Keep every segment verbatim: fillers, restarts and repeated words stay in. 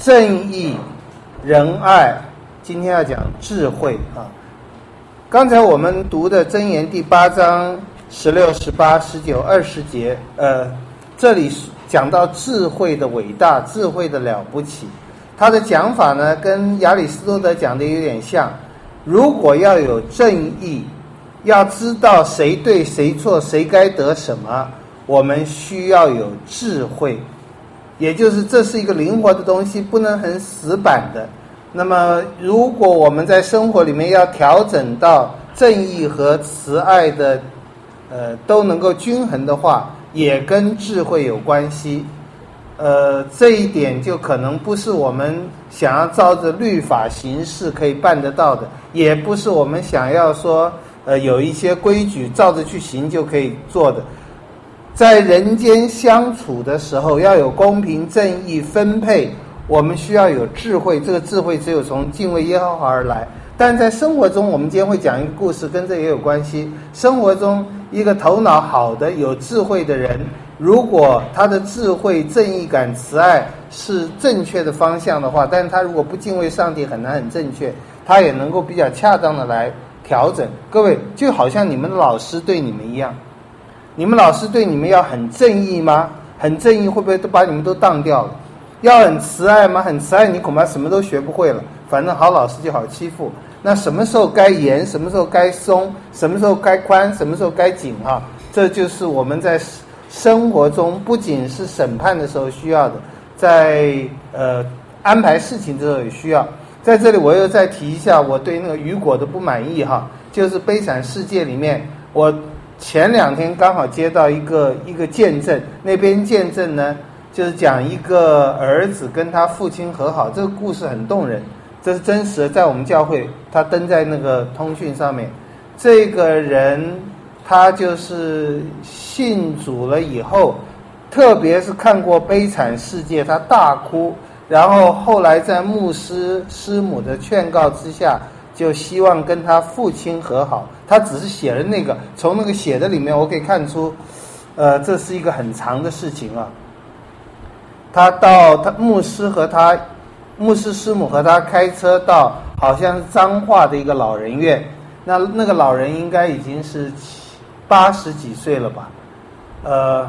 正义、仁爱，今天要讲智慧啊。刚才我们读的箴言第八章十六、十八、十九、二十节，呃，这里讲到智慧的伟大，智慧的了不起。他的讲法呢，跟亚里士多德讲的有点像。如果要有正义，要知道谁对谁错，谁该得什么，我们需要有智慧。也就是这是一个灵活的东西，不能很死板的。那么如果我们在生活里面要调整到正义和慈爱的呃都能够均衡的话，也跟智慧有关系。呃这一点就可能不是我们想要照着律法行事可以办得到的，也不是我们想要说呃有一些规矩照着去行就可以做的。在人间相处的时候，要有公平正义分配，我们需要有智慧，这个智慧只有从敬畏耶和华而来。但在生活中，我们今天会讲一个故事，跟这也有关系。生活中一个头脑好的有智慧的人，如果他的智慧、正义感、慈爱是正确的方向的话，但是他如果不敬畏上帝，很难很正确，他也能够比较恰当的来调整。各位，就好像你们的老师对你们一样，你们老师对你们要很正义吗？很正义会不会都把你们都当掉了？要很慈爱吗？很慈爱你恐怕什么都学不会了，反正好老师就好欺负。那什么时候该严，什么时候该松，什么时候该宽，什么时候该紧啊？这就是我们在生活中不仅是审判的时候需要的，在呃安排事情的时候也需要。在这里我又再提一下我对那个雨果的不满意哈，就是《悲惨世界》里面，我前两天刚好接到一个一个见证，那边见证呢就是讲一个儿子跟他父亲和好，这个故事很动人，这是真实的，在我们教会他登在那个通讯上面。这个人他就是信主了以后，特别是看过《悲惨世界》，他大哭，然后后来在牧师师母的劝告之下，就希望跟他父亲和好。他只是写了那个，从那个写的里面我可以看出呃，这是一个很长的事情啊。他到他牧师和他牧师师母和他开车到好像是彰化的一个老人院，那那个老人应该已经是八十几岁了吧？呃，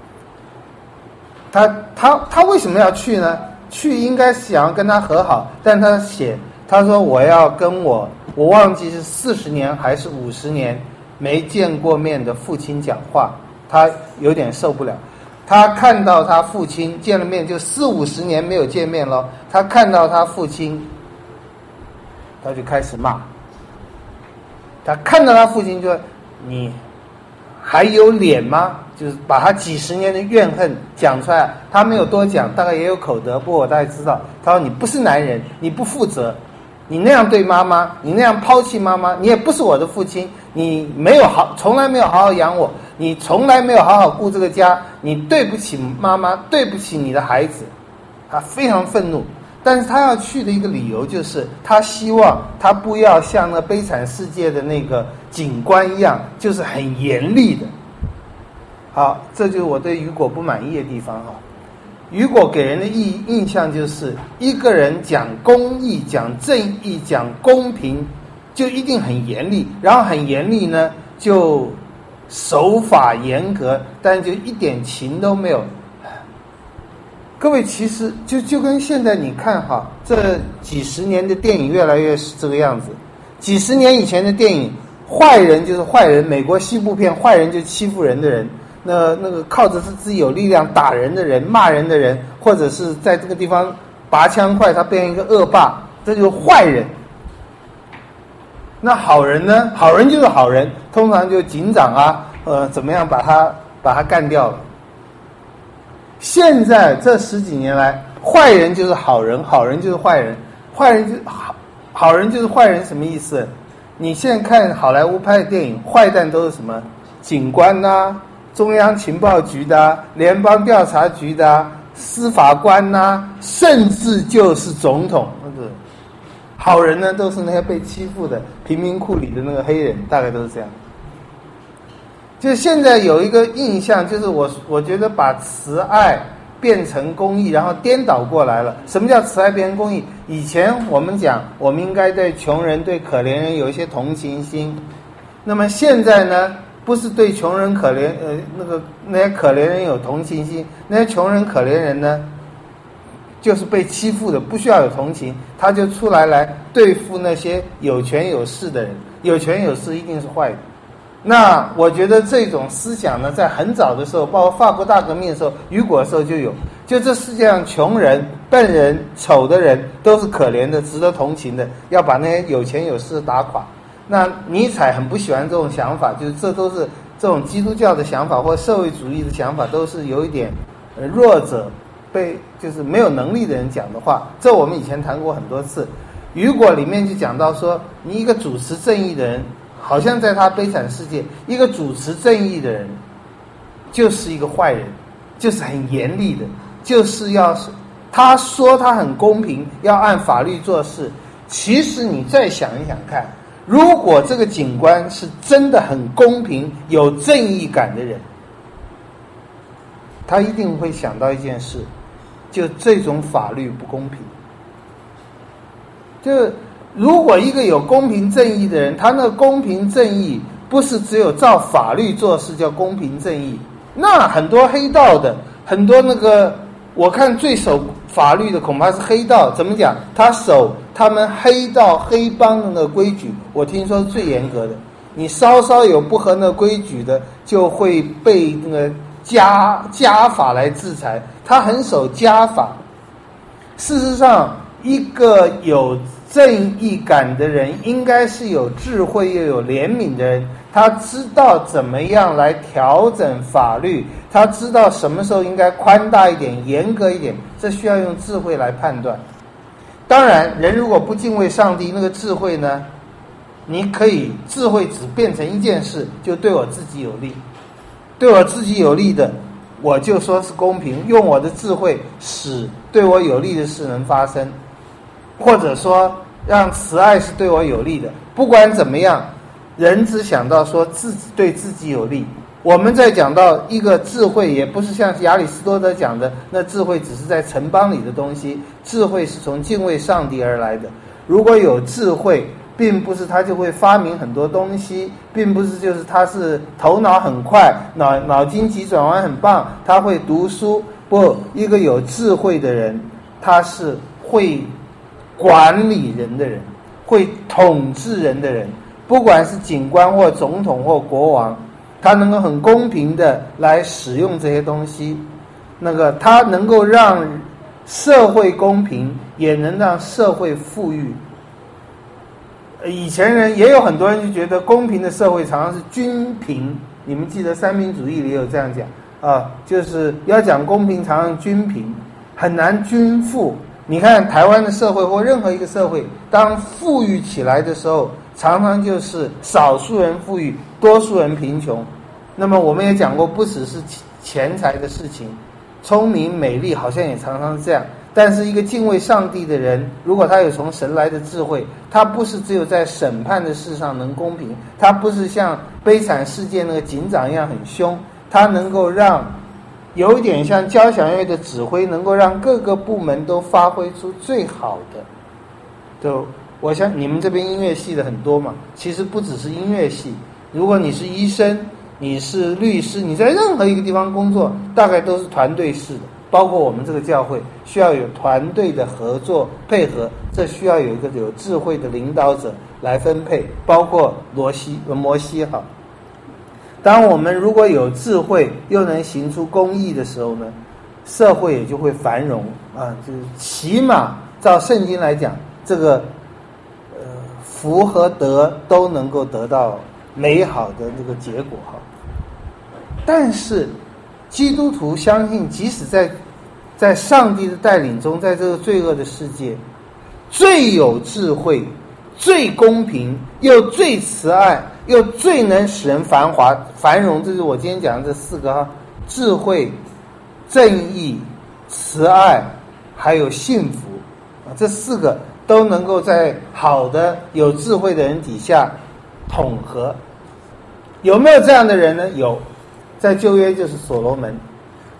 他他他为什么要去呢？去应该是想要跟他和好，但他写他说我要跟我我忘记是四十年还是五十年没见过面的父亲讲话，他有点受不了。他看到他父亲见了面，就四五十年没有见面了，他看到他父亲，他就开始骂。他看到他父亲就说：“你还有脸吗？”就是把他几十年的怨恨讲出来。他没有多讲，大概也有口德，不过我大概知道。他说：“你不是男人，你不负责，你那样对妈妈，你那样抛弃妈妈，你也不是我的父亲，你没有好，从来没有好好养我。”你从来没有好好顾这个家，你对不起妈妈，对不起你的孩子。他非常愤怒，但是他要去的一个理由就是他希望他不要像那悲惨世界的那个警官一样，就是很严厉的。好，这就是我对雨果不满意的地方哈。雨果给人的印印象就是一个人讲公义、讲正义、讲公平，就一定很严厉，然后很严厉呢就手法严格，但就一点情都没有。各位，其实就就跟现在你看哈，这几十年的电影越来越是这个样子。几十年以前的电影，坏人就是坏人，美国西部片，坏人就是欺负人的人，那那个靠着自己有力量打人的人、骂人的人，或者是在这个地方拔枪快，他变成一个恶霸，这就是坏人。那好人呢？好人就是好人，通常就警长啊，呃，怎么样把他把他干掉了。现在这十几年来，坏人就是好人，好人就是坏人，坏人就好，好人就是坏人，什么意思？你现在看好莱坞拍的电影，坏蛋都是什么？警官呐、啊，中央情报局的、啊，联邦调查局的、啊，司法官呐、啊，甚至就是总统。那个好人呢，都是那些被欺负的贫民窟里的那个黑人，大概都是这样。就现在有一个印象，就是我我觉得把慈爱、 变成公义，然后颠倒过来了。什么叫慈爱变成公义？以前我们讲，我们应该对穷人、对可怜人有一些同情心。那么现在呢，不是对穷人可怜，呃，那个那些可怜人有同情心，那些穷人可怜人呢，就是被欺负的，不需要有同情，他就出来来对付那些有权有势的人。有权有势一定是坏的。那我觉得这种思想呢，在很早的时候，包括法国大革命的时候、雨果的时候就有。就这世界上穷人、笨人、丑的人都是可怜的，值得同情的，要把那些有钱有势打垮。那尼采很不喜欢这种想法，就是这都是这种基督教的想法或社会主义的想法，都是有一点呃弱者被就是没有能力的人讲的话。这我们以前谈过很多次。雨果里面就讲到说，你一个主持正义的人，好像在他悲惨世界，一个主持正义的人就是一个坏人，就是很严厉的，就是要他说他很公平，要按法律做事。其实你再想一想看，如果这个警官是真的很公平、有正义感的人，他一定会想到一件事，就这种法律不公平。就如果一个有公平正义的人，他那个公平正义不是只有照法律做事叫公平正义，那很多黑道的，很多那个我看最守法律的恐怕是黑道。怎么讲？他守他们黑道黑帮的那个规矩，我听说是最严格的。你稍稍有不合那个规矩的，就会被那个家家法来制裁。他很守家法。事实上，一个有正义感的人，应该是有智慧又有怜悯的人。他知道怎么样来调整法律，他知道什么时候应该宽大一点、严格一点，这需要用智慧来判断。当然，人如果不敬畏上帝，那个智慧呢，你可以智慧只变成一件事，就对我自己有利，对我自己有利的，我就说是公平，用我的智慧使对我有利的事能发生。或者说让慈爱是对我有利的。不管怎么样，人只想到说自己对自己有利。我们在讲到一个智慧，也不是像亚里士多德讲的，那智慧只是在城邦里的东西，智慧是从敬畏上帝而来的。如果有智慧，并不是他就会发明很多东西，并不是就是他是头脑很快，脑脑筋急转弯很棒，他会读书。不，一个有智慧的人，他是会管理人的人，会统治人的人，不管是警官或总统或国王，他能够很公平的来使用这些东西。那个他能够让社会公平，也能让社会富裕。以前人也有很多人就觉得公平的社会常常是均平，你们记得三民主义里有这样讲啊，就是要讲公平常常均平，很难均富。你看台湾的社会或任何一个社会，当富裕起来的时候，常常就是少数人富裕，多数人贫穷。那么我们也讲过，不只是钱财的事情，聪明美丽好像也常常是这样。但是一个敬畏上帝的人，如果他有从神来的智慧，他不是只有在审判的事上能公平，他不是像悲惨世界那个警长一样很凶，他能够让有一点像交响乐的指挥，能够让各个部门都发挥出最好的。就我想你们这边音乐系的很多嘛，其实不只是音乐系，如果你是医生，你是律师，你在任何一个地方工作，大概都是团队式的。包括我们这个教会需要有团队的合作配合，这需要有一个有智慧的领导者来分配，包括罗西摩西哈。当我们如果有智慧又能行出公义的时候呢，社会也就会繁荣啊。就是起码照圣经来讲，这个呃福和德都能够得到美好的这个结果哈。但是基督徒相信，即使在在上帝的带领中，在这个罪恶的世界，最有智慧、最公平、又最慈爱、又最能使人繁华繁荣，这是我今天讲的这四个哈：智慧、正义、慈爱，还有幸福啊，这四个都能够在好的有智慧的人底下统合。有没有这样的人呢？有，在旧约就是所罗门。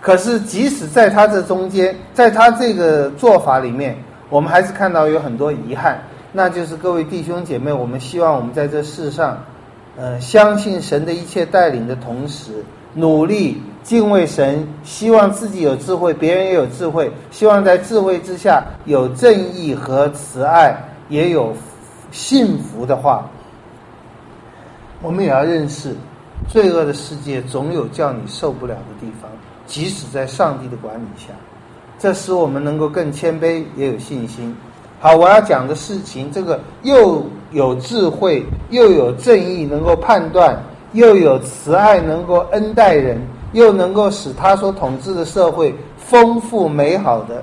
可是即使在他这中间，在他这个做法里面，我们还是看到有很多遗憾，那就是各位弟兄姐妹，我们希望我们在这世上呃，相信神的一切带领的同时，努力敬畏神，希望自己有智慧，别人也有智慧，希望在智慧之下有正义和慈爱，也有幸福的话，我们也要认识罪恶的世界总有叫你受不了的地方，即使在上帝的管理下，这使我们能够更谦卑，也有信心。好，我要讲的事情，这个又有智慧，又有正义，能够判断，又有慈爱，能够恩待人，又能够使他所统治的社会丰富美好的，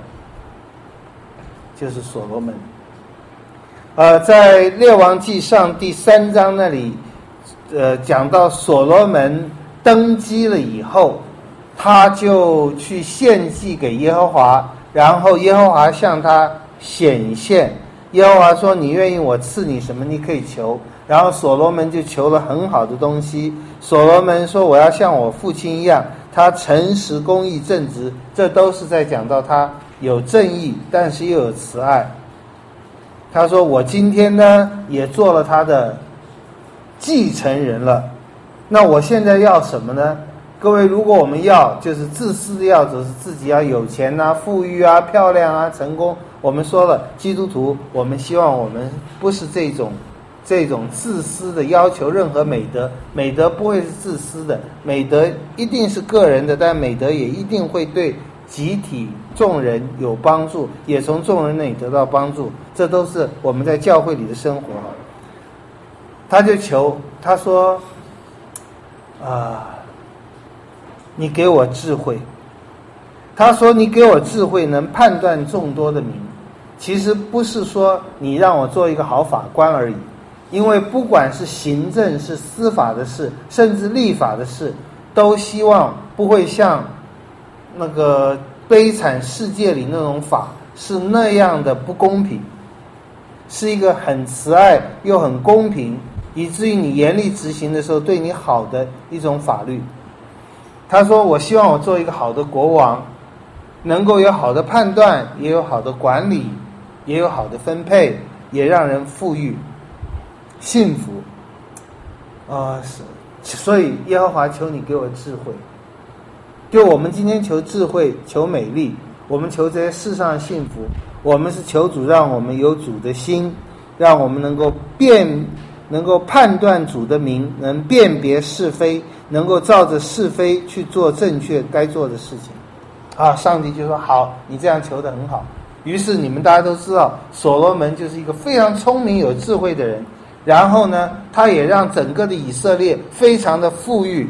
就是所罗门。呃，在列王纪上第三章那里，呃，讲到所罗门登基了以后，他就去献祭给耶和华，然后耶和华向他显现，耶和华说：“你愿意我赐你什么，你可以求。”然后所罗门就求了很好的东西。所罗门说：“我要像我父亲一样，他诚实、公义、正直。”这都是在讲到他有正义，但是又有慈爱。他说：“我今天呢，也做了他的继承人了。那我现在要什么呢？各位，如果我们要就是自私的要，就是自己要有钱啊、富裕啊、漂亮啊、成功。我们说了，基督徒，我们希望我们不是这种这种自私的要求任何美德，美德不会是自私的，美德一定是个人的，但美德也一定会对集体众人有帮助，也从众人那里得到帮助。这都是我们在教会里的生活。他就求，他说啊、呃，你给我智慧。他说你给我智慧，能判断众多的民。其实不是说你让我做一个好法官而已，因为不管是行政是司法的事，甚至立法的事，都希望不会像那个悲惨世界里那种法是那样的不公平，是一个很慈爱又很公平，以至于你严厉执行的时候对你好的一种法律。他说我希望我做一个好的国王，能够有好的判断，也有好的管理，也有好的分配，也让人富裕幸福啊、呃！所以耶和华求你给我智慧。就我们今天求智慧，求美丽，我们求这些世上的幸福，我们是求主让我们有主的心，让我们能够辨能够判断主的名，能辨别是非，能够照着是非去做正确该做的事情啊！上帝就说好，你这样求得很好。于是你们大家都知道，所罗门就是一个非常聪明有智慧的人，然后呢，他也让整个的以色列非常的富裕。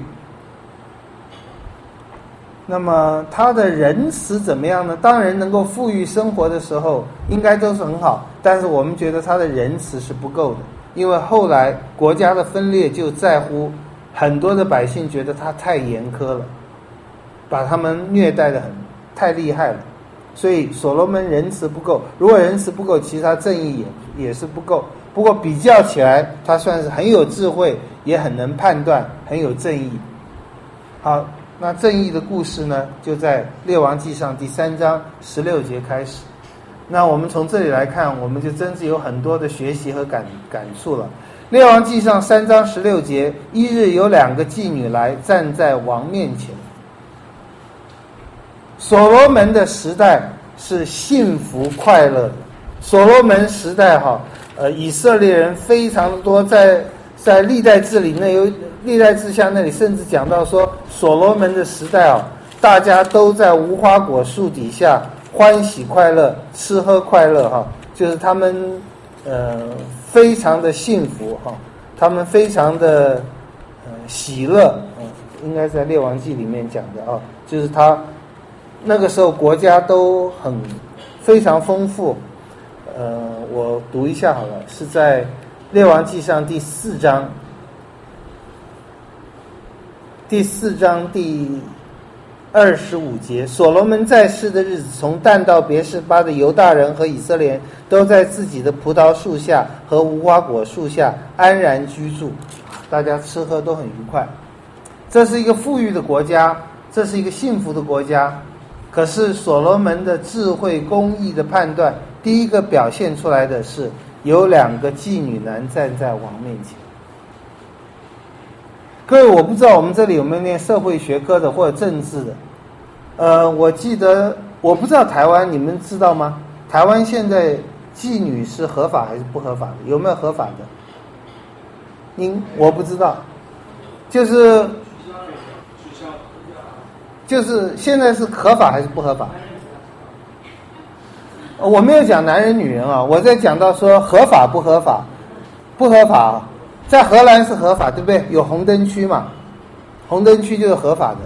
那么他的仁慈怎么样呢？当人能够富裕生活的时候，应该都是很好，但是我们觉得他的仁慈是不够的，因为后来国家的分裂就在乎很多的百姓觉得他太严苛了，把他们虐待得很太厉害了，所以所罗门仁慈不够。如果仁慈不够，其实他正义也也是不够。不过比较起来，他算是很有智慧，也很能判断，很有正义。好，那正义的故事呢，就在列王纪上第三章十六节开始。那我们从这里来看，我们就真是有很多的学习和感感触了。列王纪上三章十六节，一日有两个妓女来站在王面前。所罗门的时代是幸福快乐的。所罗门时代哈，呃，以色列人非常多，在在历代志里那有历代志下那里甚至讲到说，所罗门的时代啊，大家都在无花果树底下欢喜快乐，吃喝快乐哈，就是他们呃非常的幸福哈，他们非常的呃喜乐，嗯，应该在列王纪里面讲的啊，就是他那个时候国家都很非常丰富。呃，我读一下好了，是在列王纪上第四章，第四章第二十五节，所罗门在世的日子，从但到别是巴的犹大人和以色列人都在自己的葡萄树下和无花果树下安然居住，大家吃喝都很愉快。这是一个富裕的国家， 这是一个幸福的国家。可是所罗门的智慧公义的判断，第一个表现出来的是有两个妓女男站在王面前。各位，我不知道我们这里有没有念社会学科的或者政治的。呃，我记得，我不知道台湾，你们知道吗？台湾现在妓女是合法还是不合法的？有没有合法的？您我不知道，就是就是现在是合法还是不合法？我没有讲男人女人啊，我在讲到说合法不合法，不合法啊，在荷兰是合法，对不对？有红灯区嘛，红灯区就是合法的，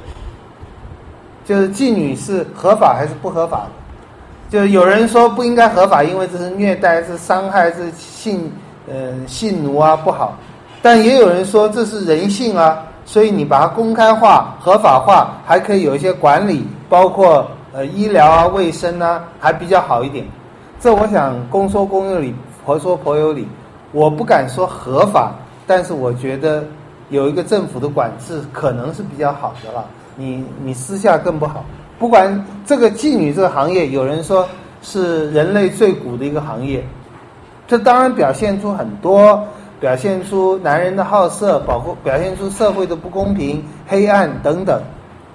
就是妓女是合法还是不合法的？就有人说不应该合法，因为这是虐待、是伤害、是性呃性奴啊，不好。但也有人说这是人性啊，所以你把它公开化、合法化，还可以有一些管理，包括呃医疗啊、卫生啊，还比较好一点。这我想公说公有理，婆说婆有理。我不敢说合法，但是我觉得有一个政府的管制可能是比较好的了。你你私下更不好。不管这个妓女这个行业，有人说是人类最古的一个行业，这当然表现出很多，表现出男人的好色，包括表现出社会的不公平、黑暗等等。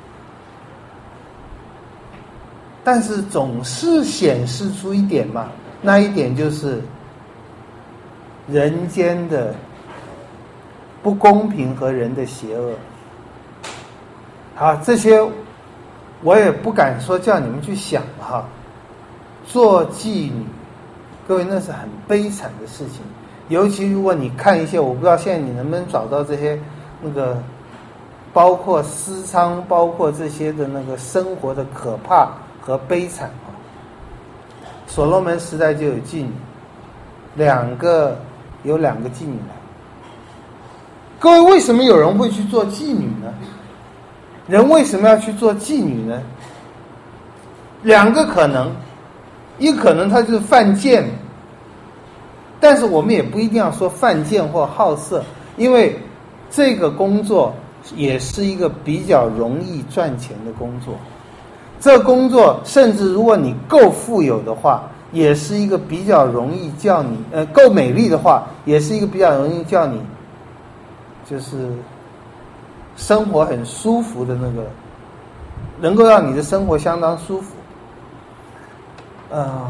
但是总是显示出一点嘛，那一点就是人间的不公平和人的邪恶。好，这些我也不敢说叫你们去想哈。做妓女，各位那是很悲惨的事情，尤其如果你看一些，我不知道现在你能不能找到这些那个包括私娼，包括这些的那个生活的可怕和悲惨啊。所罗门时代就有妓女，两个有两个妓女来。各位，为什么有人会去做妓女呢？人为什么要去做妓女呢？两个可能，一可能他就是犯贱，但是我们也不一定要说犯贱或好色，因为这个工作也是一个比较容易赚钱的工作。这个工作甚至如果你够富有的话，也是一个比较容易叫你呃够美丽的话，也是一个比较容易叫你就是生活很舒服的那个，能够让你的生活相当舒服。呃，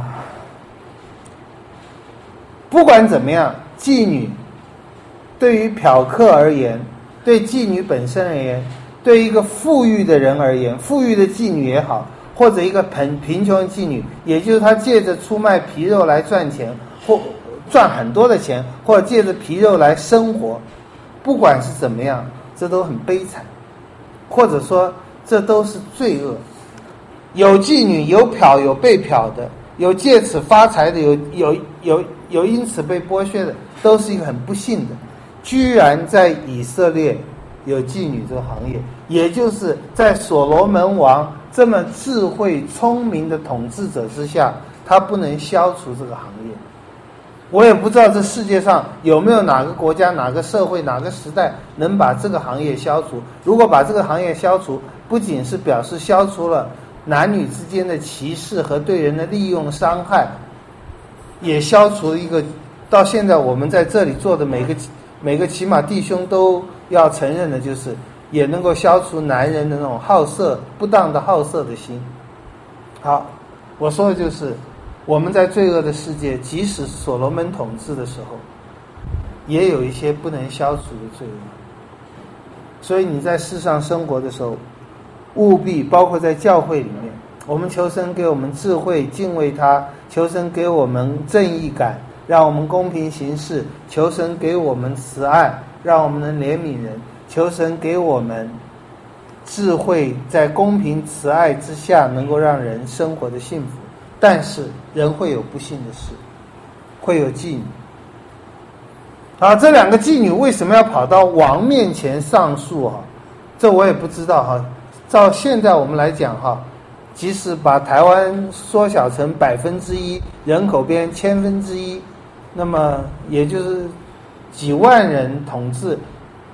不管怎么样，妓女对于嫖客而言，对妓女本身而言，对一个富裕的人而言，富裕的妓女也好，或者一个贫贫穷的妓女，也就是他借着出卖皮肉来赚钱，或赚很多的钱，或者借着皮肉来生活，不管是怎么样，这都很悲惨，或者说这都是罪恶。有妓女，有嫖，有被嫖的，有借此发财的，有有有有因此被剥削的，都是一个很不幸的。居然在以色列有妓女这个行业，也就是在所罗门王这么智慧聪明的统治者之下，他不能消除这个行业。我也不知道这世界上有没有哪个国家、哪个社会、哪个时代能把这个行业消除。如果把这个行业消除，不仅是表示消除了男女之间的歧视和对人的利用伤害，也消除一个到现在我们在这里做的每个每个起码弟兄都要承认的，就是也能够消除男人的那种好色不当的好色的心。好，我说的就是我们在罪恶的世界，即使所罗门统治的时候，也有一些不能消除的罪恶。所以你在世上生活的时候，务必包括在教会里面，我们求神给我们智慧，敬畏他，求神给我们正义感，让我们公平行事，求神给我们慈爱，让我们能怜悯人，求神给我们智慧，在公平慈爱之下能够让人生活的幸福。但是人会有不幸的事，会有妓女。啊，这两个妓女为什么要跑到王面前上诉啊？这我也不知道哈。照现在我们来讲哈，即使把台湾缩小成百分之一，人口变千分之一，那么也就是几万人统治，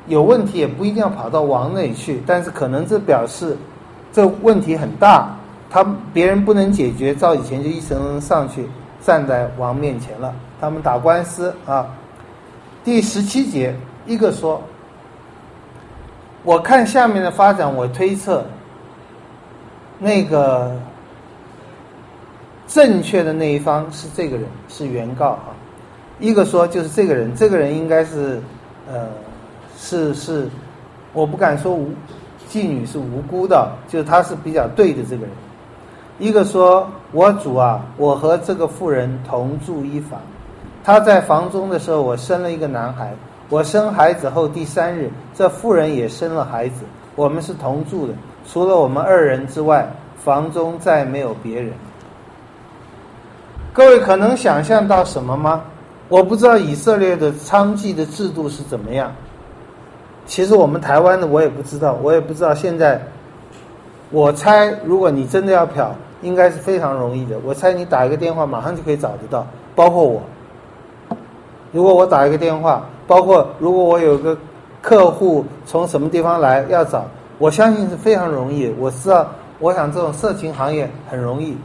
有问题也不一定要跑到王那里去，但是可能这表示这问题很大，他别人不能解决，照以前就一层层上去站在王面前了，他们打官司啊。第十七节，一个说，我看下面的发展，我推测那个正确的那一方是这个人，是原告啊。一个说就是这个人，这个人应该是呃是是，我不敢说无妓女是无辜的，就是他是比较对的这个人。一个说，我主啊，我和这个妇人同住一房，她在房中的时候，我生了一个男孩，我生孩子后第三日，这妇人也生了孩子，我们是同住的，除了我们二人之外，房中再没有别人。各位可能想象到什么吗？我不知道以色列的娼妓的制度是怎么样，其实我们台湾的我也不知道，我也不知道现在，我猜如果你真的要嫖，应该是非常容易的，我猜你打一个电话马上就可以找得到，包括我，如果我打一个电话，包括如果我有个客户从什么地方来要找，我相信是非常容易，我知道，我想这种色情行业很容易。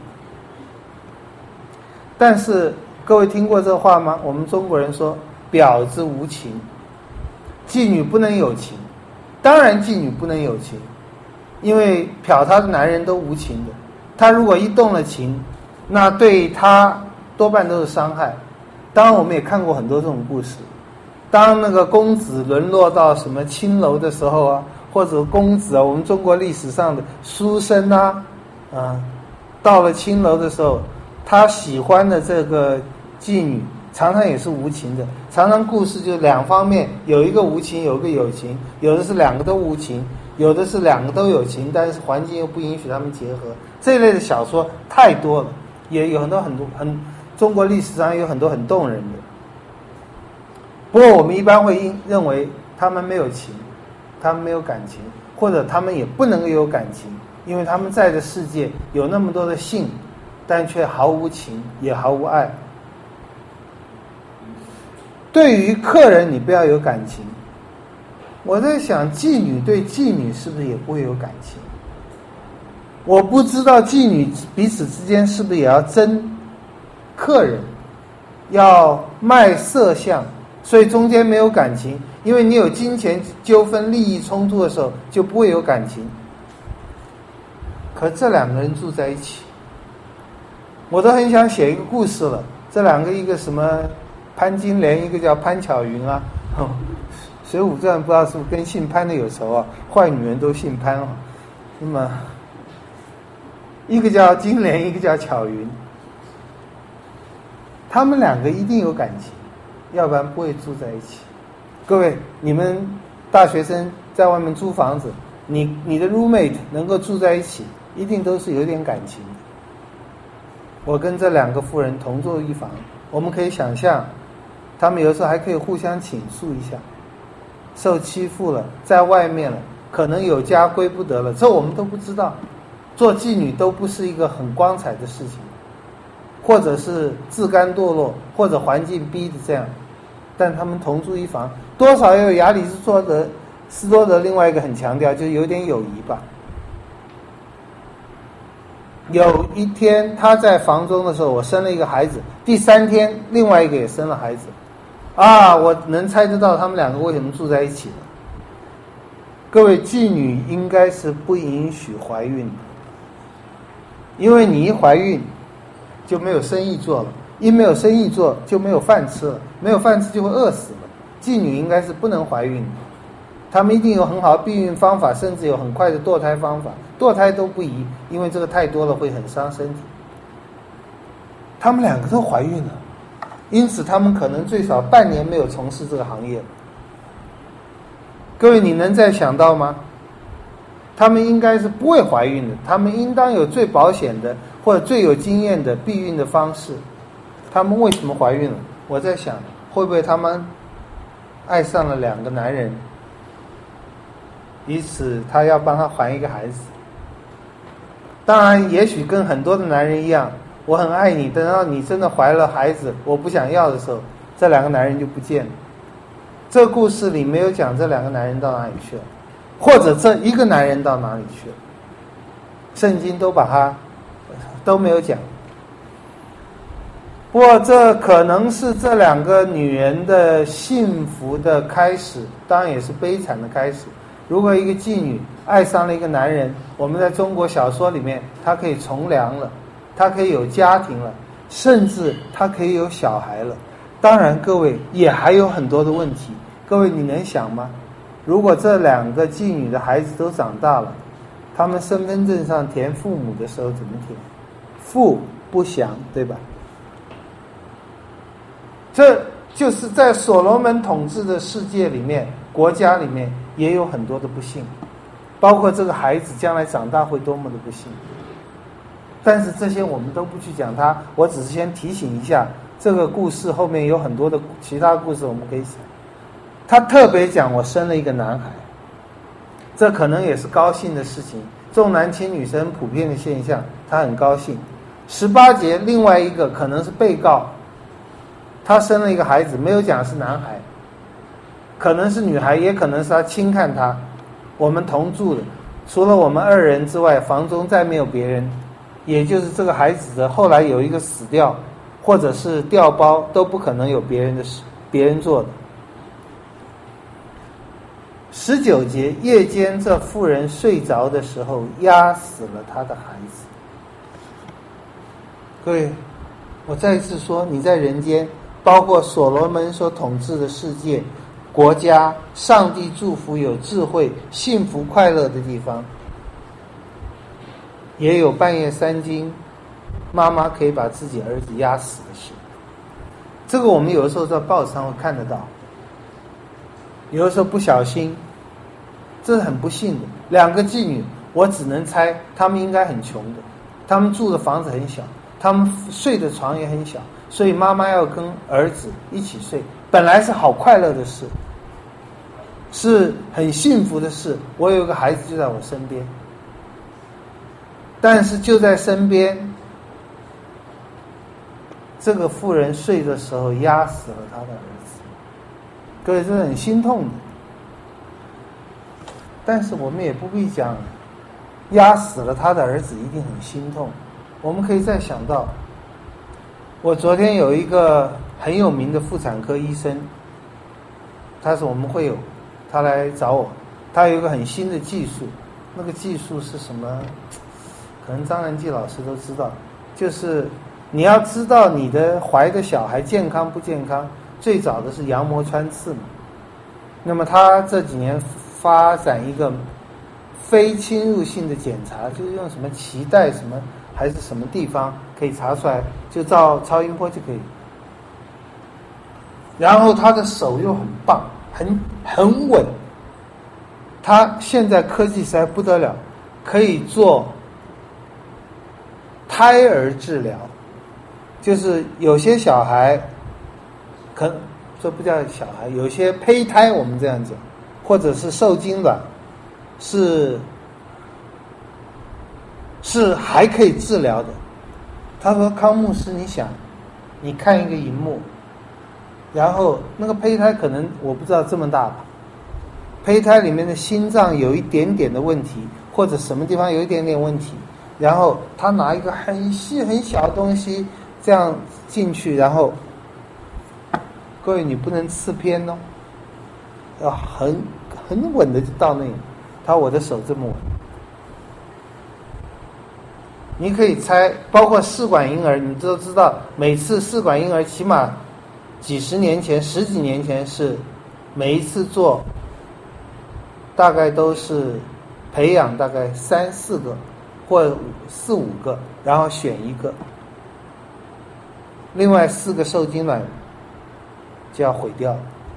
但是各位听过这话吗？我们中国人说婊子无情，妓女不能有情。当然妓女不能有情，因为嫖她的男人都无情的，他如果一动了情，那对他多半都是伤害。当然我们也看过很多这种故事，当那个公子沦落到什么青楼的时候啊，或者公子啊，我们中国历史上的书生啊，啊，到了青楼的时候，他喜欢的这个妓女常常也是无情的，常常故事就两方面，有一个无情，有一个有情，有的是两个都无情，有的是两个都有情，但是环境又不允许他们结合。这一类的小说太多了，也有很多很多很中国历史上有很多很动人的。不过我们一般会认为他们没有情，他们没有感情，或者他们也不能够有感情，因为他们在的世界有那么多的性，但却毫无情，也毫无爱。对于客人你不要有感情，我在想妓女对妓女是不是也不会有感情？我不知道妓女彼此之间是不是也要争客人，要卖色相，所以中间没有感情，因为你有金钱纠纷、利益冲突的时候就不会有感情。可这两个人住在一起，我都很想写一个故事了。这两个，一个什么潘金莲，一个叫潘巧云啊。哦，水浒传不知道是不是跟姓潘的有仇啊？坏女人都姓潘啊。那么一个叫金莲，一个叫巧云，他们两个一定有感情，要不然不会住在一起。各位，你们大学生在外面租房子，你你的 roommate 能够住在一起，一定都是有点感情的。我跟这两个妇人同住一房，我们可以想象，他们有时候还可以互相倾诉一下，受欺负了，在外面了，可能有家归不得了，这我们都不知道。做妓女都不是一个很光彩的事情，或者是自甘堕落，或者环境逼的这样，但他们同住一房，多少也有亚里士多德斯多德另外一个很强调，就是有点友谊吧。有一天他在房中的时候，我生了一个孩子，第三天另外一个也生了孩子，啊，我能猜得到他们两个为什么住在一起的。各位，妓女应该是不允许怀孕的，因为你一怀孕就没有生意做了，一没有生意做就没有饭吃了，没有饭吃就会饿死了。妓女应该是不能怀孕的，他们一定有很好的避孕方法，甚至有很快的堕胎方法，堕胎都不宜，因为这个太多了会很伤身体。他们两个都怀孕了，因此他们可能最少半年没有从事这个行业。各位，你能再想到吗？他们应该是不会怀孕的，他们应当有最保险的或者最有经验的避孕的方式。他们为什么怀孕了？我在想，会不会他们爱上了两个男人，以此他要帮他还一个孩子。当然也许跟很多的男人一样，我很爱你，等到你真的怀了孩子我不想要的时候，这两个男人就不见了。 这个故事里没有讲这两个男人到哪里去了，或者这一个男人到哪里去了，圣经都把它都没有讲。不过这可能是这两个女人的幸福的开始，当然也是悲惨的开始。如果一个妓女爱上了一个男人，我们在中国小说里面，她可以从良了，她可以有家庭了，甚至她可以有小孩了。当然各位也还有很多的问题，各位你能想吗？如果这两个妓女的孩子都长大了，他们身份证上填父母的时候怎么填？父不详，对吧？这就是在所罗门统治的世界里面，国家里面也有很多的不幸，包括这个孩子将来长大会多么的不幸。但是这些我们都不去讲它，我只是先提醒一下，这个故事后面有很多的其他故事我们可以讲。他特别讲我生了一个男孩，这可能也是高兴的事情，重男轻女是很普遍的现象，他很高兴。十八节另外一个可能是被告，他生了一个孩子，没有讲是男孩，可能是女孩，也可能是他轻看他。我们同住的，除了我们二人之外，房中再没有别人，也就是这个孩子的后来有一个死掉，或者是调包，都不可能有别人的事，别人做的。十九节，夜间这妇人睡着的时候，压死了他的孩子。各位，我再一次说，你在人间，包括所罗门所统治的世界、国家，上帝祝福有智慧、幸福快乐的地方，也有半夜三更，妈妈可以把自己儿子压死的事。这个我们有的时候在报纸上会看得到，有的时候不小心，这是很不幸的。两个妓女，我只能猜，她们应该很穷的，她们住的房子很小，她们睡的床也很小，所以妈妈要跟儿子一起睡，本来是好快乐的事，是很幸福的事。我有个孩子就在我身边，但是就在身边，这个妇人睡的时候压死了他的儿子。各位，这是很心痛的。但是我们也不必讲压死了他的儿子一定很心痛，我们可以再想到，我昨天有一个很有名的妇产科医生，他是我们会友，他来找我，他有一个很新的技术，那个技术是什么？可能张仁基老师都知道，就是你要知道你的怀的小孩健康不健康，最早的是羊膜穿刺嘛。那么他这几年发展一个非侵入性的检查，就是用什么脐带什么还是什么地方可以查出来，就照超音波就可以。然后他的手又很棒，很很稳，他现在科技实在不得了，可以做胎儿治疗，就是有些小孩可能这不叫小孩，有些胚胎我们这样讲，或者是受精卵，是是还可以治疗的。他说康牧师，你想你看一个荧幕，然后那个胚胎可能我不知道这么大吧，胚胎里面的心脏有一点点的问题，或者什么地方有一点点问题，然后他拿一个很细很小的东西这样进去，然后各位你不能刺偏哦，要很很稳的就到那里。他说我的手这么稳，你可以猜，包括试管婴儿，你都知道，每次试管婴儿起码几十年前、十几年前是每一次做，大概都是培养大概三四个或五四五个，然后选一个，另外四个受精卵就要毁掉。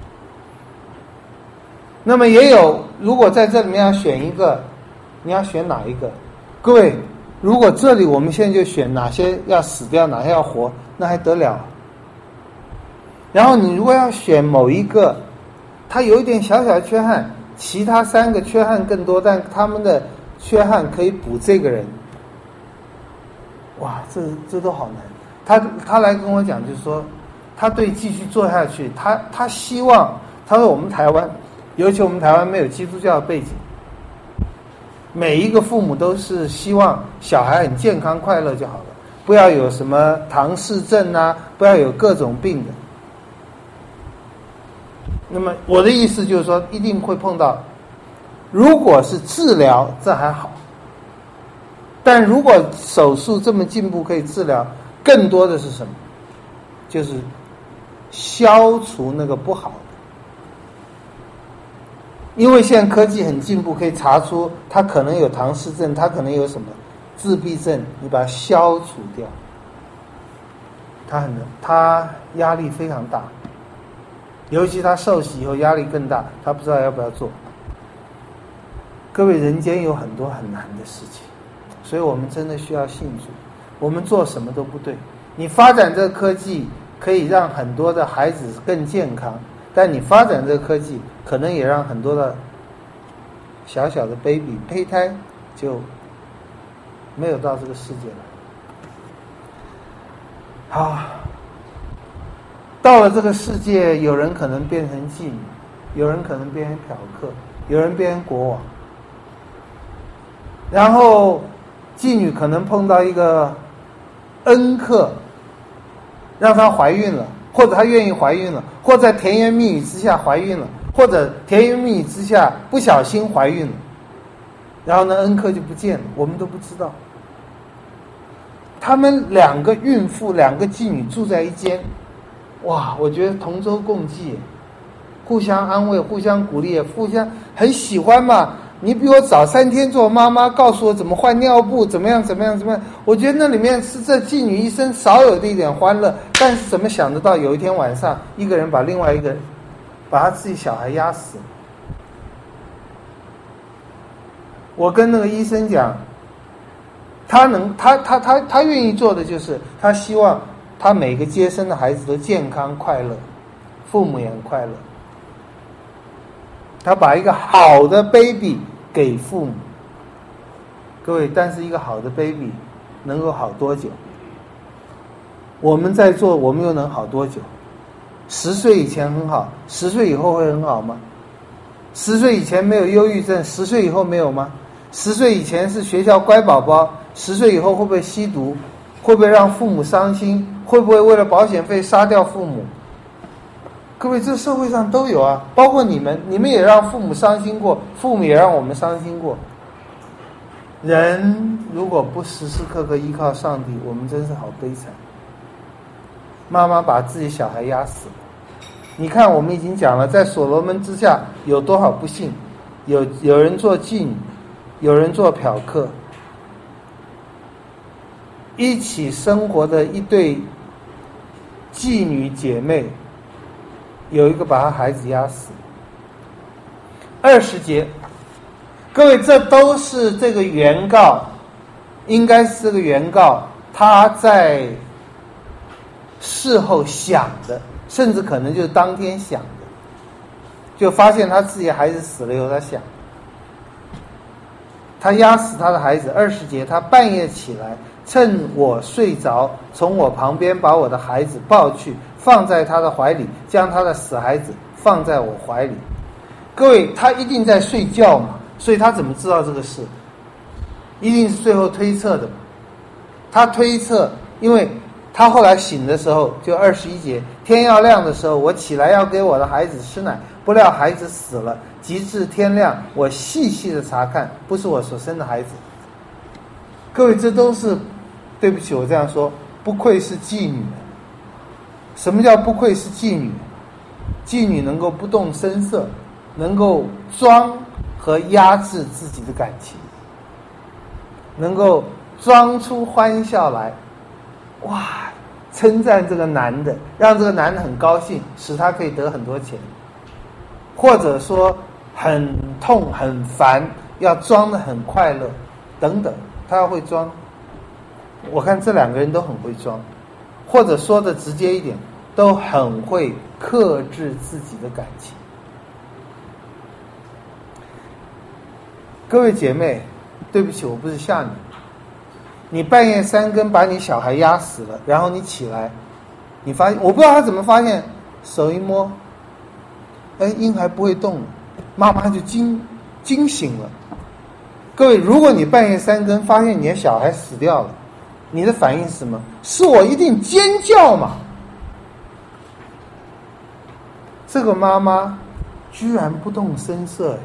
那么也有，如果在这里面要选一个，你要选哪一个？各位，如果这里我们现在就选哪些要死掉，哪些要活，那还得了？然后你如果要选某一个，它有一点小小的缺憾，其他三个缺憾更多，但他们的缺憾可以补这个人。哇，这这都好难。他他来跟我讲，就是说，他对继续做下去，他他希望他说我们台湾，尤其我们台湾没有基督教的背景，每一个父母都是希望小孩很健康快乐就好了，不要有什么唐氏症啊，不要有各种病的。那么我的意思就是说，一定会碰到，如果是治疗这还好，但如果手术这么进步可以治疗，更多的是什么？就是消除那个不好的。因为现在科技很进步，可以查出他可能有唐氏症，他可能有什么自闭症，你把它消除掉，他很他压力非常大，尤其他受洗以后压力更大，他不知道要不要做。各位，人间有很多很难的事情，所以我们真的需要信主。我们做什么都不对，你发展这个科技可以让很多的孩子更健康，但你发展这个科技可能也让很多的小小的 baby 胚胎就没有到这个世界来。好，到了这个世界，有人可能变成妓女，有人可能变成嫖客，有人变成国王，然后妓女可能碰到一个恩客，让她怀孕了，或者她愿意怀孕了，或者在甜言蜜语之下怀孕了，或者甜言蜜语之下不小心怀孕了，然后呢恩客就不见了，我们都不知道。他们两个孕妇两个妓女住在一间，哇，我觉得同舟共济，互相安慰，互相鼓励，互相很喜欢嘛。你比我早三天做妈妈，告诉我怎么换尿布，怎么样怎么样怎么样，我觉得那里面是这妓女一生少有的一点欢乐。但是怎么想得到有一天晚上，一个人把另外一个人把他自己小孩压死。我跟那个医生讲，他能他他他他愿意做的就是他希望他每个接生的孩子都健康快乐，父母也很快乐。他把一个好的 baby 给父母，各位，但是一个好的 baby 能够好多久？我们在做，我们又能好多久？十岁以前很好，十岁以后会很好吗？十岁以前没有忧郁症，十岁以后没有吗？十岁以前是学校乖宝宝，十岁以后会不会吸毒？会不会让父母伤心？会不会为了保险费杀掉父母？各位，这社会上都有啊，包括你们，你们也让父母伤心过，父母也让我们伤心过。人如果不时时刻刻依靠上帝，我们真是好悲惨。妈妈把自己小孩压死了，你看我们已经讲了，在所罗门之下有多少不幸，有有人做妓女，有人做嫖客，一起生活的一对妓女姐妹，有一个把他孩子压死。二十节，各位，这都是这个原告，应该是这个原告他在事后想的，甚至可能就是当天想的，就发现他自己孩子死了以后，他想，他压死他的孩子。二十节，他半夜起来，趁我睡着，从我旁边把我的孩子抱去，放在他的怀里，将他的死孩子放在我怀里。各位，他一定在睡觉嘛，所以他怎么知道这个事？一定是最后推测的嘛。他推测，因为他后来醒的时候，就二十一节，天要亮的时候，我起来要给我的孩子吃奶，不料孩子死了。及至天亮，我细细的查看，不是我所生的孩子。各位，这都是，对不起，我这样说，不愧是妓女。什么叫不愧是妓女？妓女能够不动声色，能够装和压制自己的感情，能够装出欢笑来，哇，称赞这个男的，让这个男的很高兴，使他可以得很多钱，或者说很痛很烦，要装得很快乐等等，他要会装。我看这两个人都很会装，或者说的直接一点，都很会克制自己的感情。各位姐妹，对不起，我不是吓你。你半夜三更把你小孩压死了，然后你起来，你发现，我不知道他怎么发现，手一摸， 哎，婴孩不会动了，妈妈就惊惊醒了。各位，如果你半夜三更发现你的小孩死掉了，你的反应是什么？是我一定尖叫嘛？这个妈妈居然不动声色，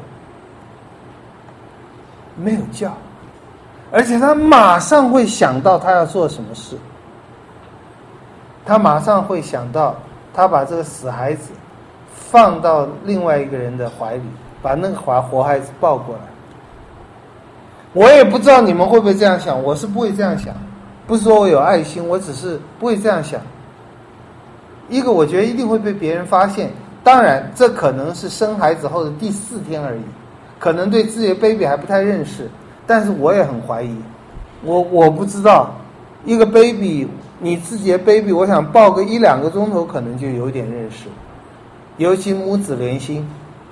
没有叫，而且她马上会想到她要做什么事。她马上会想到，她把这个死孩子放到另外一个人的怀里，把那个活活孩子抱过来。我也不知道你们会不会这样想，我是不会这样想。不是说我有爱心，我只是不会这样想。一个我觉得一定会被别人发现，当然这可能是生孩子后的第四天而已，可能对自己的 baby 还不太认识，但是我也很怀疑。我我不知道一个 baby， 你自己的 baby 我想抱个一两个钟头可能就有点认识，尤其母子连心，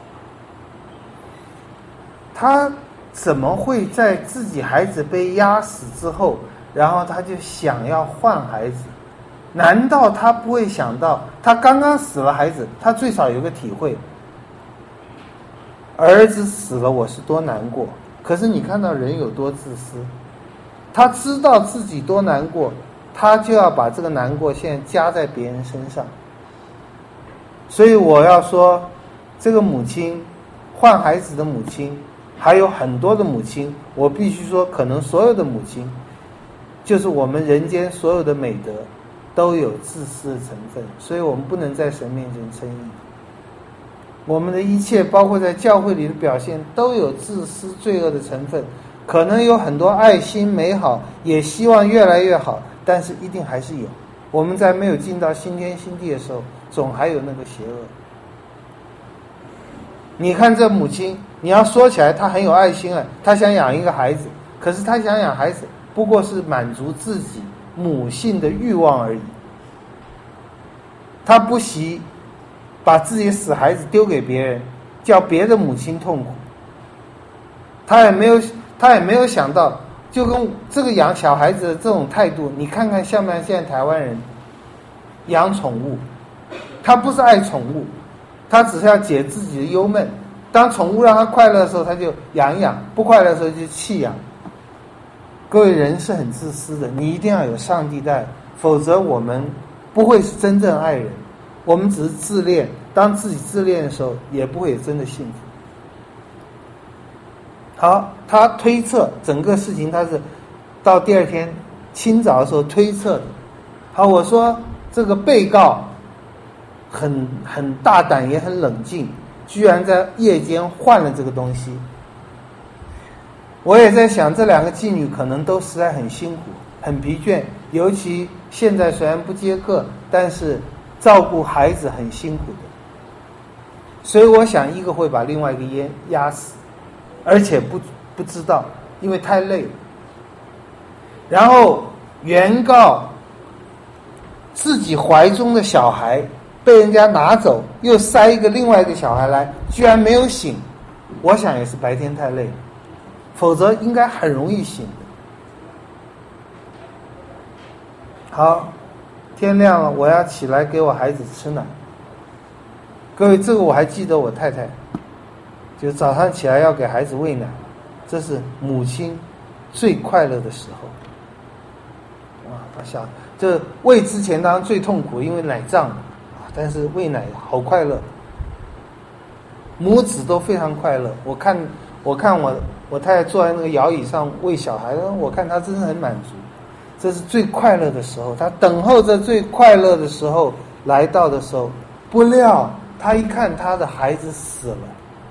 他怎么会在自己孩子被压死之后，然后他就想要换孩子？难道他不会想到，他刚刚死了孩子，他最少有个体会，儿子死了我是多难过。可是你看到人有多自私，他知道自己多难过，他就要把这个难过现在加在别人身上。所以我要说，这个母亲换孩子的母亲，还有很多的母亲，我必须说，可能所有的母亲，就是我们人间所有的美德都有自私的成分，所以我们不能在神面前称义。我们的一切，包括在教会里的表现，都有自私罪恶的成分。可能有很多爱心美好，也希望越来越好，但是一定还是有。我们在没有进到新天新地的时候，总还有那个邪恶。你看这母亲，你要说起来她很有爱心啊，她想养一个孩子，可是她想养孩子不过是满足自己母性的欲望而已。她不惜把自己死孩子丢给别人，叫别的母亲痛苦。她也没有她也没有想到，就跟这个养小孩子的这种态度，你看看像不像现在台湾人养宠物？他不是爱宠物，他只是要解自己的忧闷。当宠物让他快乐的时候，他就养一养；不快乐的时候就弃养。各位，人是很自私的，你一定要有上帝带，否则我们不会是真正爱人，我们只是自恋。当自己自恋的时候，也不会有真的幸福。好，他推测整个事情，他是到第二天清早的时候推测的。好，我说这个被告很很大胆，也很冷静，居然在夜间换了这个东西。我也在想，这两个妓女可能都实在很辛苦，很疲倦，尤其现在虽然不接客，但是照顾孩子很辛苦的。所以我想，一个会把另外一个压压死，而且不不知道，因为太累了。然后原告自己怀中的小孩被人家拿走，又塞一个另外一个小孩来，居然没有醒。我想也是白天太累了，否则应该很容易醒的。好，天亮了，我要起来给我孩子吃奶。各位，这个我还记得我太太，就早上起来要给孩子喂奶，这是母亲最快乐的时候。哇，他想这喂之前当然最痛苦，因为奶胀，但是喂奶好快乐，母子都非常快乐。我看我看我我太太坐在那个摇椅上喂小孩，我看她真是很满足，这是最快乐的时候。她等候着最快乐的时候来到的时候，不料她一看她的孩子死了。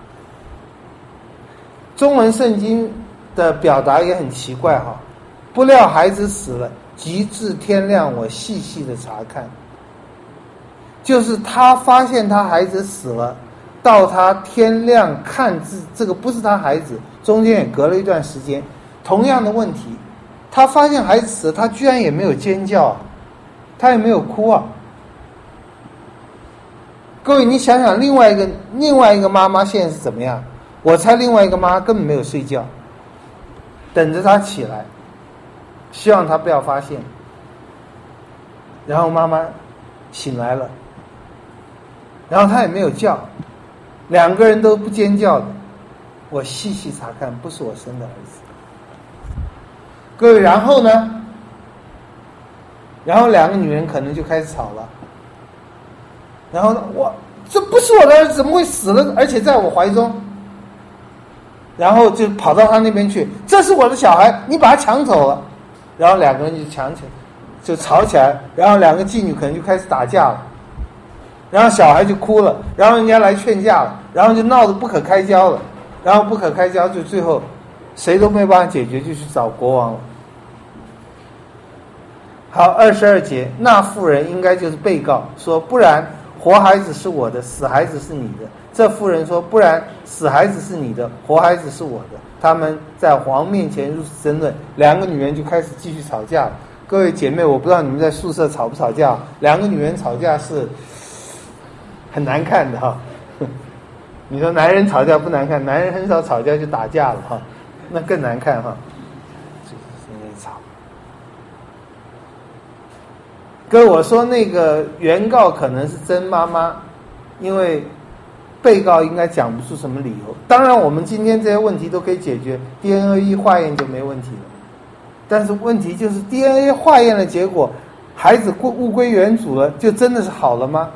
中文圣经的表达也很奇怪哈，不料孩子死了，及至天亮，我细细的查看，就是他发现他孩子死了，到他天亮看自这个不是他孩子，中间也隔了一段时间，同样的问题，他发现孩子死了，他居然也没有尖叫啊，他也没有哭啊。各位，你想想另外一个另外一个妈妈现在是怎么样？我猜另外一个妈妈根本没有睡觉，等着他起来，希望他不要发现。然后妈妈醒来了，然后他也没有叫， 两个人都不尖叫的，我细细查看，不是我生的儿子。各位，然后呢？然后两个女人可能就开始吵了。然后呢，我这不是我的儿子，怎么会死了？而且在我怀中。然后就跑到他那边去，这是我的小孩，你把他抢走了。然后两个人就抢起来，就吵起来。然后两个妓女可能就开始打架了。然后小孩就哭了，然后人家来劝架了，然后就闹得不可开交了。然后不可开交，就最后谁都没办法解决，就去找国王了。好，二十二节，那妇人应该就是被告，说不然活孩子是我的，死孩子是你的。这妇人说不然死孩子是你的，活孩子是我的。他们在王面前如此争论，两个女人就开始继续吵架了。各位姐妹，我不知道你们在宿舍吵不吵架，两个女人吵架是很难看的哈。你说男人吵架不难看，男人很少吵架就打架了哈，那更难看哈。就是那吵。跟我说那个原告可能是真妈妈，因为被告应该讲不出什么理由。当然我们今天这些问题都可以解决 D N A 化验就没问题了，但是问题就是 D N A 化验的结果孩子物归原主了，就真的是好了吗？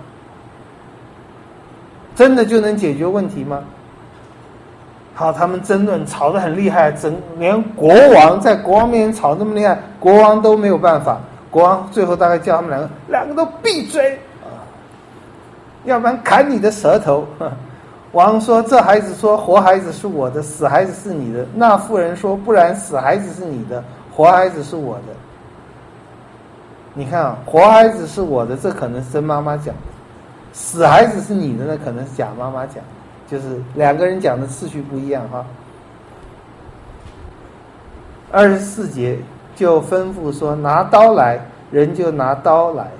真的就能解决问题吗？好，他们争论吵得很厉害，整连国王在国王面前吵那么厉害，国王都没有办法。国王最后大概叫他们两个两个都闭嘴啊，要不然砍你的舌头。王说这孩子说活孩子是我的，死孩子是你的。那妇人说不然死孩子是你的，活孩子是我的。你看啊，活孩子是我的，这可能是真妈妈讲的，死孩子是你的，那可能是假妈妈讲的，就是两个人讲的次序不一样哈。二十四节就吩咐说拿刀来，人就拿刀来。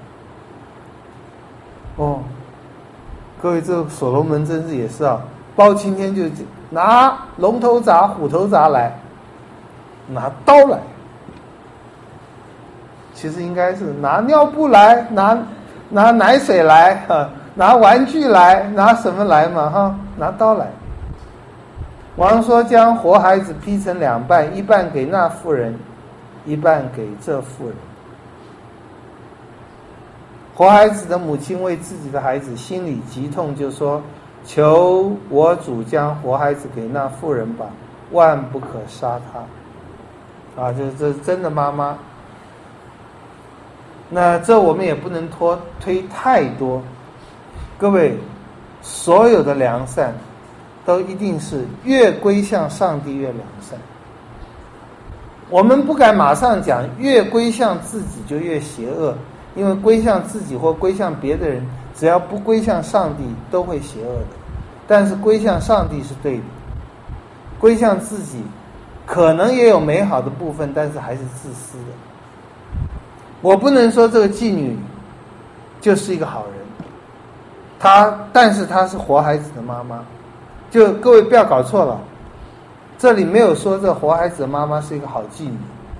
哦，各位，这所罗门真是也是啊，包青天就拿龙头铡、虎头铡来，拿刀来。其实应该是拿尿布来，拿拿奶水来，哈，拿玩具来，拿什么来嘛？哈，拿刀来。王说将活孩子劈成两半，一半给那妇人，一半给这妇人。活孩子的母亲为自己的孩子心里极痛，就说求我主将活孩子给那妇人吧，万不可杀他。啊，就是这是真的妈妈。那这我们也不能拖推太多。各位，所有的良善都一定是越归向上帝越良善。我们不敢马上讲越归向自己就越邪恶，因为归向自己或归向别的人，只要不归向上帝都会邪恶的。但是归向上帝是对的，归向自己可能也有美好的部分，但是还是自私的。我不能说这个妓女就是一个好人，她但是她是活孩子的妈妈。就各位不要搞错了，这里没有说这活孩子的妈妈是一个好妓女。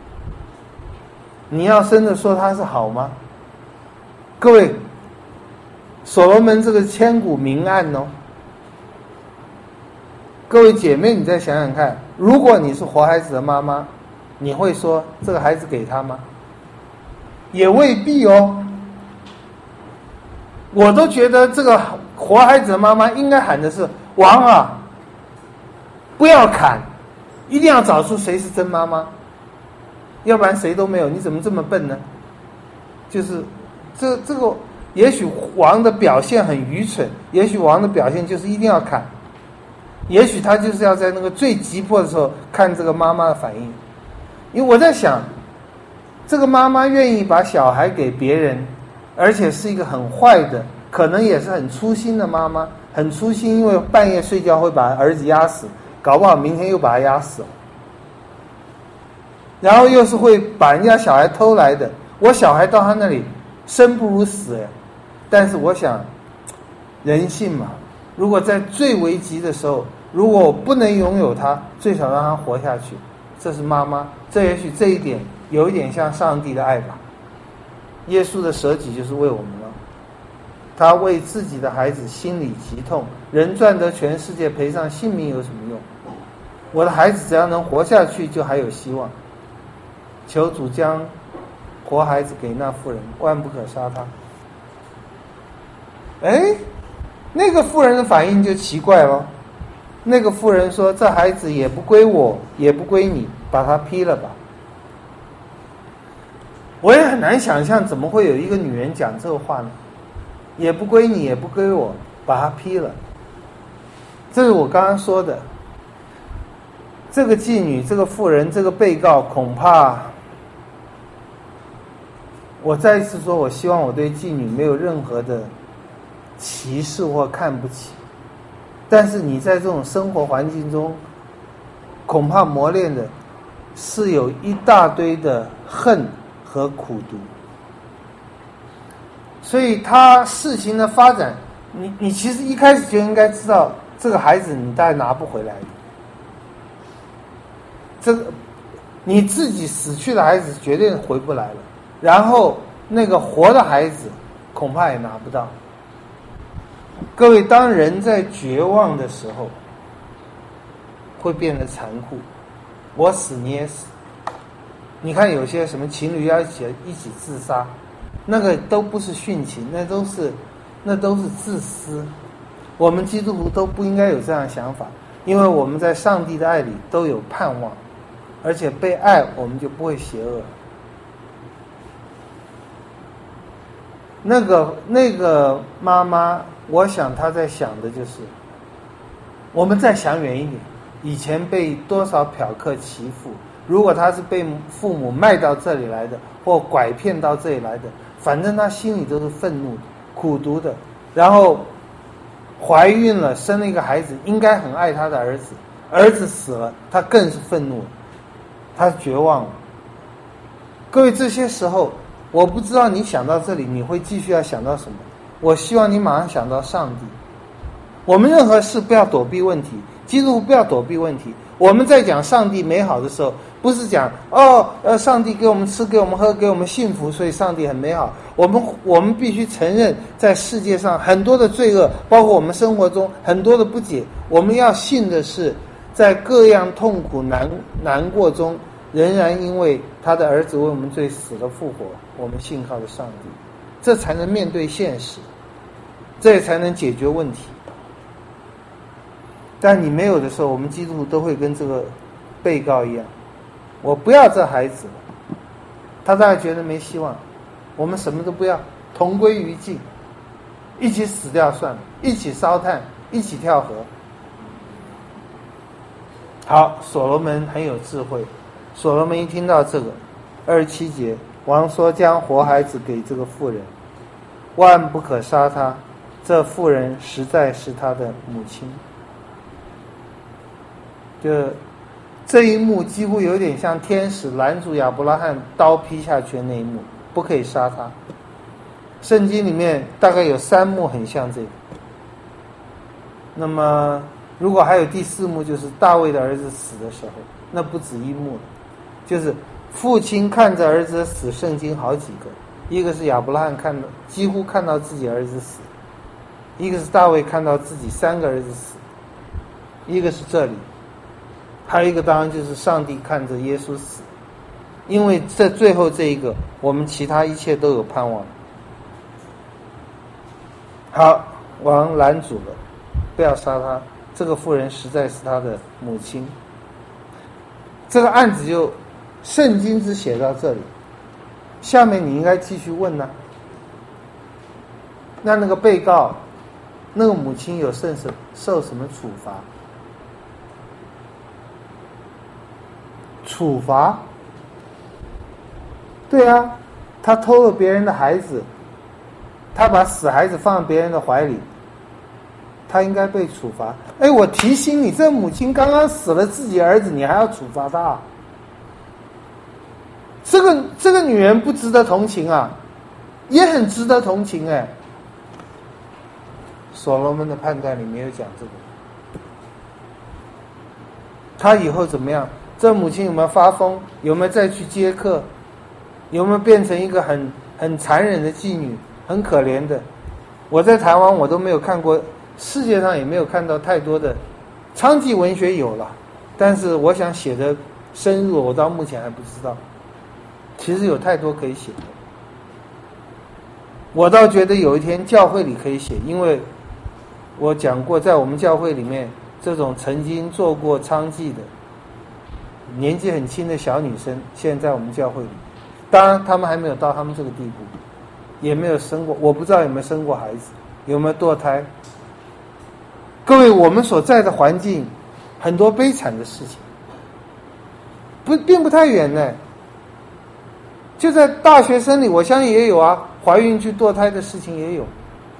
你要真的说她是好吗？各位，所罗门这个千古明案哦。各位姐妹，你再想想看，如果你是活孩子的妈妈，你会说这个孩子给他吗？也未必哦。我都觉得这个活孩子的妈妈应该喊的是王啊，不要砍，一定要找出谁是真妈妈，要不然谁都没有。你怎么这么笨呢？就是这这个，也许王的表现很愚蠢，也许王的表现就是一定要砍，也许他就是要在那个最急迫的时候看这个妈妈的反应。因为我在想，这个妈妈愿意把小孩给别人，而且是一个很坏的，可能也是很粗心的妈妈，很粗心，因为半夜睡觉会把儿子压死，搞不好明天又把他压死了，然后又是会把人家小孩偷来的。我小孩到他那里生不如死呀，但是我想人性嘛，如果在最危急的时候，如果我不能拥有他，最少让他活下去，这是妈妈。这也许这一点有一点像上帝的爱吧，耶稣的舍己就是为我们了。 他为自己的孩子心里极痛。人赚得全世界，赔上性命有什么用？我的孩子只要能活下去，就还有希望。求主将活孩子给那妇人，万不可杀他。哎，那个妇人的反应就奇怪了。那个妇人说：“这孩子也不归我，也不归你，把他劈了吧。”我也很难想象，怎么会有一个女人讲这个话呢？也不归你，也不归我，把他劈了。这是我刚刚说的。这个妓女，这个妇人，这个被告，恐怕，我再一次说，我希望我对妓女没有任何的歧视或看不起。但是你在这种生活环境中，恐怕磨练的是有一大堆的恨和苦毒。所以他事情的发展，你你其实一开始就应该知道，这个孩子你大概拿不回来的。这个你自己死去的孩子绝对回不来了，然后那个活的孩子恐怕也拿不到。各位，当人在绝望的时候，会变得残酷。我死你也死。你看有些什么情侣要一起一起自杀，那个都不是殉情，那都是那都是自私。我们基督徒都不应该有这样的想法，因为我们在上帝的爱里都有盼望，而且被爱我们就不会邪恶。那个那个妈妈，我想她在想的就是，我们再想远一点，以前被多少嫖客欺负，如果她是被父母卖到这里来的，或拐骗到这里来的，反正她心里都是愤怒的、苦毒的。然后怀孕了，生了一个孩子，应该很爱她的儿子，儿子死了，她更是愤怒了，她绝望了。各位，这些时候我不知道你想到这里你会继续要想到什么，我希望你马上想到上帝。我们任何事不要躲避问题，基督徒不要躲避问题。我们在讲上帝美好的时候，不是讲哦，呃，上帝给我们吃，给我们喝，给我们幸福，所以上帝很美好。我们我们必须承认，在世界上很多的罪恶，包括我们生活中很多的不解。我们要信的是，在各样痛苦难难过中，仍然因为他的儿子为我们罪死了复活，我们信靠着上帝，这才能面对现实，这也才能解决问题。但你没有的时候，我们基督徒都会跟这个被告一样，我不要这孩子了，他大概觉得没希望，我们什么都不要，同归于尽，一起死掉算了，一起烧炭，一起跳河。好，所罗门很有智慧。所罗门一听到这个，二十七节，王说将活孩子给这个妇人，万不可杀他，这妇人实在是他的母亲。就这一幕几乎有点像天使拦住亚伯拉罕刀劈下去的那一幕，不可以杀他。圣经里面大概有三幕很像这个。那么如果还有第四幕，就是大卫的儿子死的时候，那不止一幕了。就是父亲看着儿子的死，圣经好几个，一个是亚伯拉罕看到几乎看到自己儿子死，一个是大卫看到自己三个儿子死，一个是这里，还有一个当然就是上帝看着耶稣死。因为这最后这一个，我们其他一切都有盼望。好，王拦阻了，不要杀他，这个妇人实在是他的母亲。这个案子就圣经只写到这里，下面你应该继续问呢、啊。那那个被告，那个母亲有受什受什么处罚？处罚？对啊，他偷了别人的孩子，他把死孩子放在别人的怀里，他应该被处罚。哎，我提醒你，这母亲刚刚死了自己儿子，你还要处罚他？这个这个女人不值得同情啊，也很值得同情哎。所罗门的判断里没有讲这个。他以后怎么样？这母亲有没有发疯？有没有再去接客？有没有变成一个很很残忍的妓女，很可怜的？ 我在台湾我都没有看过，世界上也没有看到太多的娼妓文学有了，但是我想写的深入，我到目前还不知道。其实有太多可以写的，我倒觉得有一天教会里可以写，因为我讲过，在我们教会里面，这种曾经做过娼妓的年纪很轻的小女生，现在在我们教会里，当然他们还没有到他们这个地步，也没有生过，我不知道有没有生过孩子，有没有堕胎。各位，我们所在的环境很多悲惨的事情，不并不太远呢。就在大学生里，我相信也有啊，怀孕去堕胎的事情也有。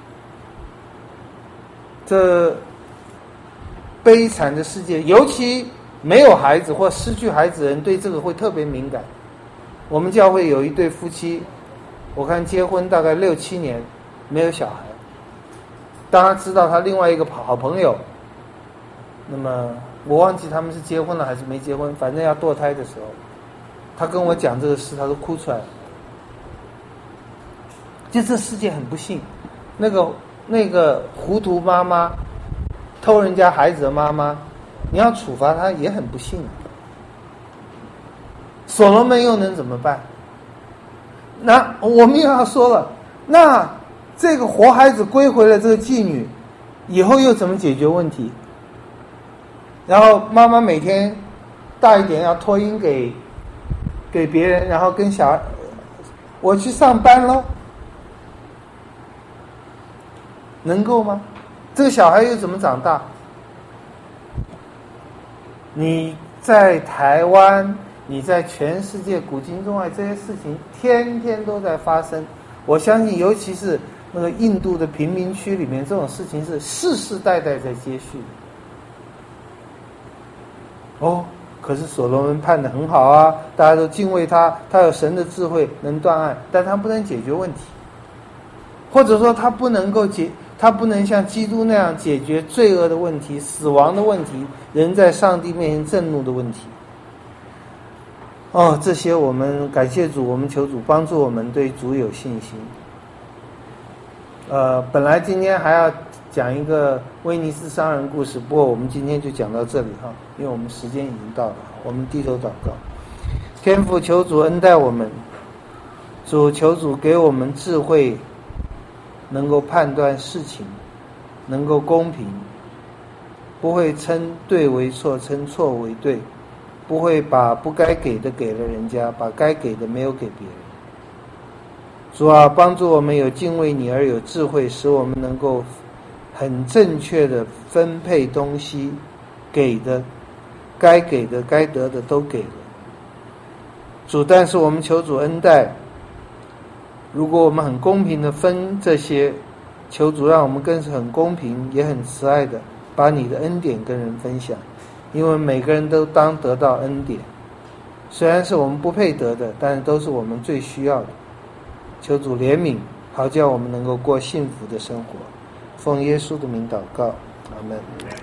这悲惨的世界，尤其没有孩子或失去孩子的人，对这个会特别敏感。我们教会有一对夫妻，我看结婚大概六七年，没有小孩。当他知道他另外一个好朋友，那么我忘记他们是结婚了还是没结婚，反正要堕胎的时候，他跟我讲这个事，他都哭出来了。就这世界很不幸，那个那个糊涂妈妈，偷人家孩子的妈妈，你要处罚她也很不幸啊。所罗门又能怎么办？那我们又要说了，那这个活孩子归回了这个妓女，以后又怎么解决问题？然后妈妈每天大一点要托婴给给别人，然后跟小孩，我去上班咯，能够吗？这个小孩又怎么长大？你在台湾，你在全世界古今中外，这些事情天天都在发生。我相信尤其是那个印度的贫民区里面，这种事情是世世代代在接续的。哦，可是所罗门判得很好啊，大家都敬畏他，他有神的智慧，能断案，但他不能解决问题，或者说他不能够解，他不能像基督那样解决罪恶的问题、死亡的问题、人在上帝面前震怒的问题。哦，这些我们感谢主，我们求主帮助我们对主有信心。呃，本来今天还要讲一个威尼斯商人故事，不过我们今天就讲到这里哈，因为我们时间已经到了，我们低头祷告。天父，求主恩待我们，主求主给我们智慧，能够判断事情，能够公平，不会称对为错，称错为对，不会把不该给的给了人家，把该给的没有给别人。主啊，帮助我们有敬畏你而有智慧，使我们能够很正确的分配东西，给的该给的该得的都给了。主，但是我们求主恩待，如果我们很公平的分这些，求主让我们更是很公平也很慈爱的把你的恩典跟人分享，因为每个人都当得到恩典，虽然是我们不配得的，但是都是我们最需要的。求主怜悯，好叫我们能够过幸福的生活。奉耶稣的名祷告，阿们。